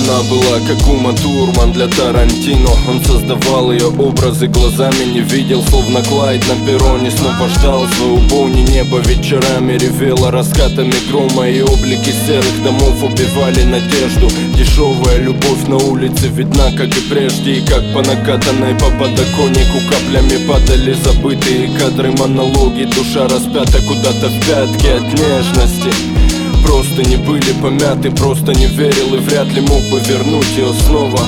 Она была как Ума Турман для Тарантино. Он создавал ее образы, глазами не видел, словно Клайд на перроне. Снова ждал свою Бонни, небо вечерами ревело раскатами грома, и облики серых домов убивали надежду. Дешевая любовь на улице видна, как и прежде, и как по накатанной по подоконнику каплями падали забытые кадры, монологи. Душа распята куда-то в пятки от нежности. Просто не были помяты, просто не верил и вряд ли мог бы вернуть ее снова.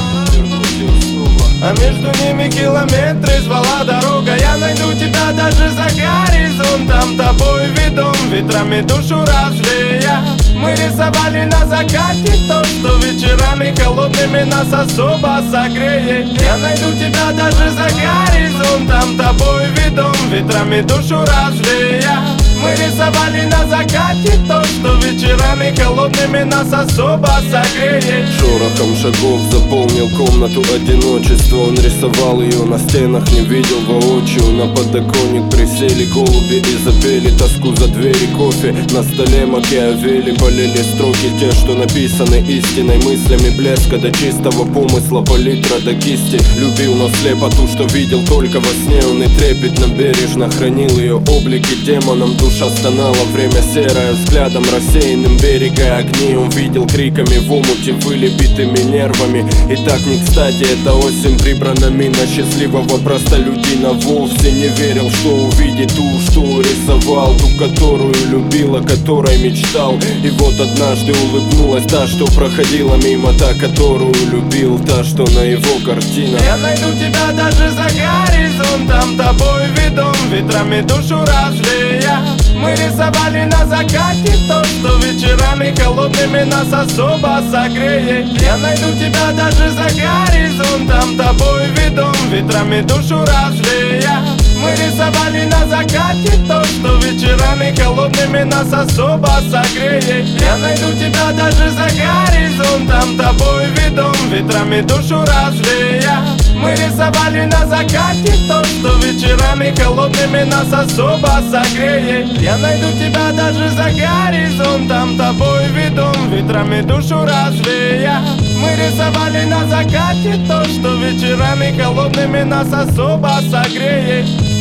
А между ними километры, звала дорога. Я найду тебя даже за горизонтом, тобой ведом, ветрами душу развея. Мы рисовали на закате то, что вечерами холодными нас особо согреет. Я найду тебя даже за горизонтом, тобой ведом, ветрами душу развея. Мы рисовали на закате то, что вечерами холодными нас особо согреет. Шорохом шагов заполнил комнату одиночества. Он рисовал ее на стенах, не видел воочию. На подоконник присели голуби и запели тоску за двери. Кофе на столе Макиавелли, полили строки те, что написаны истиной, мыслями блеска до чистого помысла, палитра до кисти. Любил, но слепо ту, что видел только во сне. Он и трепетно бережно хранил ее облики демоном. Душа стонала, время серое, взглядом рассеянным берега огни. Он видел криками в омуте, выли битыми нервами. И так не кстати эта осень прибрана мина счастливого простолюдина. Вовсе не верил, что увидит ту, что рисовал, ту, которую любил, о которой мечтал. И вот однажды улыбнулась та, что проходила мимо, та, которую любил, та, что на его картинах. Я найду тебя даже за горизонтом, тобой ведом, ветрами душу развея. Мы рисовали на закате то, что вечерами холодными нас особо согреет. Я найду тебя даже за горизонтом, тобой ведом, ветрами душу развея. Мы рисовали на закате то, что вечерами холодными нас особо согреет. Я найду тебя даже за горизонтом, тобой ведом, ветрами душу развея. Мы рисовали на закате то, что вечерами холодными нас особо согреет. Я найду тебя даже за горизонтом, тобой ведом, ветрами душу развея. Мы рисовали на закате то, что вечерами холодными нас особо согреет.